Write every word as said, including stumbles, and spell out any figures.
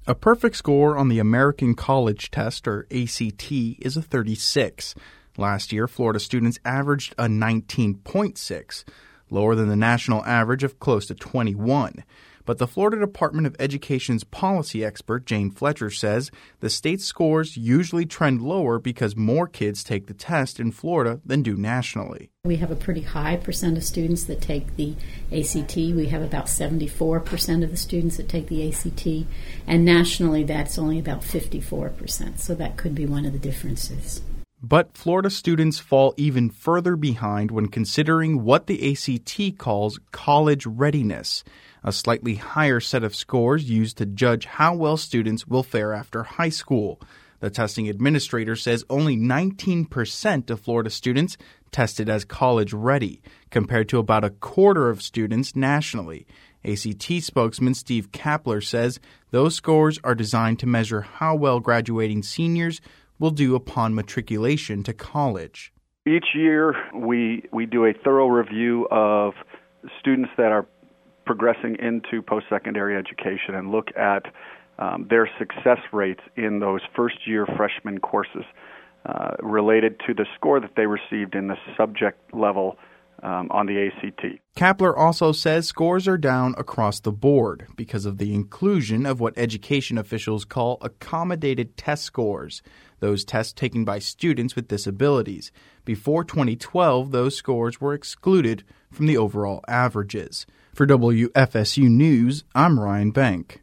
A perfect score on the American College Test, or A C T, is a thirty-six. Last year, Florida students averaged a nineteen point six, lower than the national average of close to twenty-one. But the Florida Department of Education's policy expert, Jane Fletcher, says the state's scores usually trend lower because more kids take the test in Florida than do nationally. We have a pretty high percent of students that take the A C T. We have about seventy-four percent of the students that take the A C T, and nationally that's only about fifty-four percent, so that could be one of the differences. But Florida students fall even further behind when considering what the A C T calls college readiness, a slightly higher set of scores used to judge how well students will fare after high school. The testing administrator says only nineteen percent of Florida students tested as college ready, compared to about a quarter of students nationally. A C T spokesman Steve Kapler says those scores are designed to measure how well graduating seniors will do upon matriculation to college. Each year, we we do a thorough review of students that are progressing into post-secondary education and look at um, their success rates in those first-year freshman courses uh, related to the score that they received in the subject level um, on the A C T. Kapler also says scores are down across the board because of the inclusion of what education officials call accommodated test scores, those tests taken by students with disabilities. Before twenty twelve, those scores were excluded from the overall averages. For W F S U News, I'm Ryan Bank.